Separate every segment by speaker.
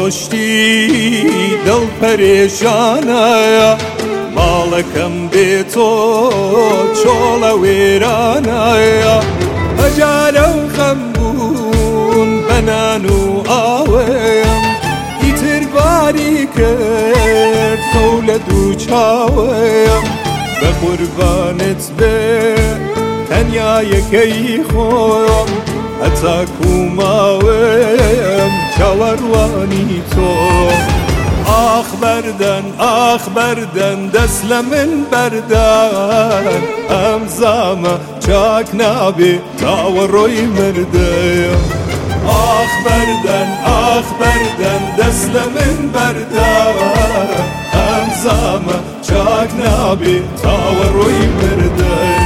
Speaker 1: خۆشتی دڵ پەرێشانایە ماڵەکەم بێ تۆ چۆڵە وێرانایە هەجارە و خەم بوون بەنان و ئاوەیەم ئیتر باری کرد خەو لە دوو چاوەیەم بە قوربانت بێ تەنیا یەکەی خۆم هەتاکو ماوەیەم چاوەڕوانی تۆ ئاخ بەردەن دەست لە من بەردان ئەم زامە چاک نابێ تاوەڕۆی مردەیە ئاخ بەردەن دەست لە من بەردان ئەم زامە چاک نابێ تاوەڕۆی مردەیە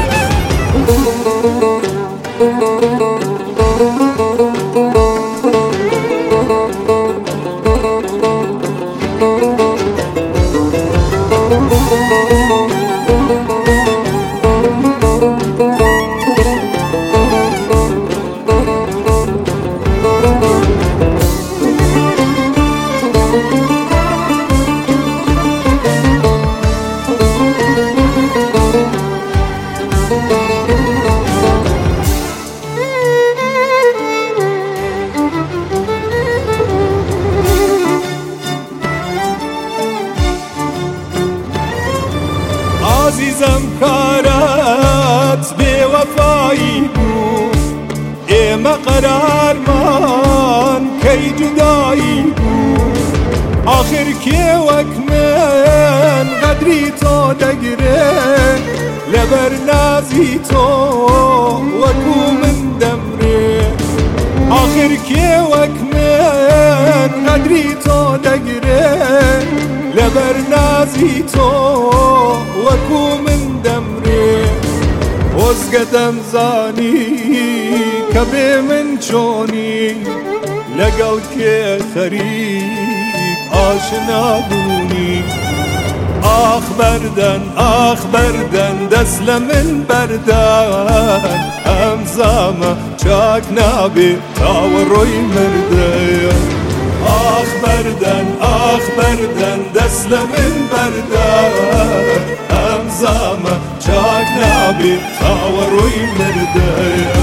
Speaker 1: عزیزم کارات بێوەفایی بوو ئێمە قەرارمان کەی جودایی بوو ئاخر کێ وەک من قەدری تۆ دەگرێ لەبەر نازی تۆ وەکو من دەمرێ ئاخر کێ وەک من قەدری تۆ دەگرێ لەبەر نازی تۆ وەکو من دەمرێ خۆزگە دەمزانی کە بێ من چۆنی لەگەڵ کێ خەریک ئاشنا بوونی ئاخ بەردەن دەست لە من بەردان ئەم زامە چاک نابێ تاوەڕۆی مردەیە ئاخ بەردەن دەست لە من بەردان ئەم زامە چاک نابێ تاوەڕۆی مردەیە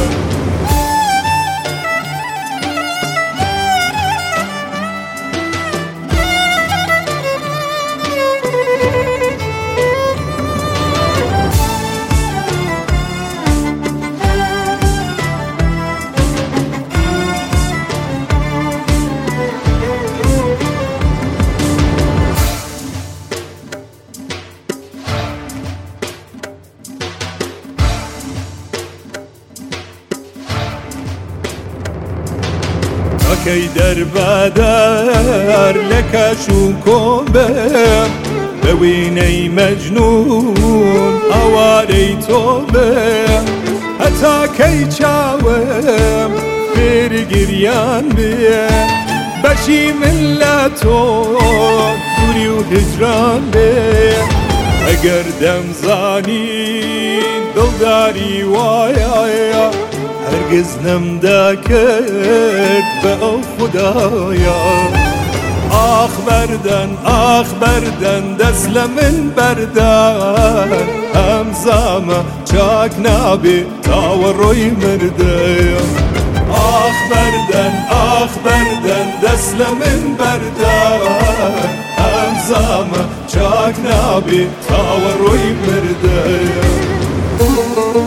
Speaker 1: کەی دەربەدەر لە کەش و کۆمبم بە وینەی مەجنون ئەوارەی تۆ بم هەتا کەی چاوم فێری گریان بێ بەشی من لە تۆ دووری و هجران بێ ئەگەر دەمزانی دڵداری وایە هەرگز نەمدەکرد بە ئەو خودایە ئاخ بەردەن دەست لە من بەردان ئەم زامە چاک نابێ تاوەڕۆی مردەیە ئاخ بەردەن دەست لە من بەردان ئەم زامە چاک نابێ تاوەڕۆی مردەیە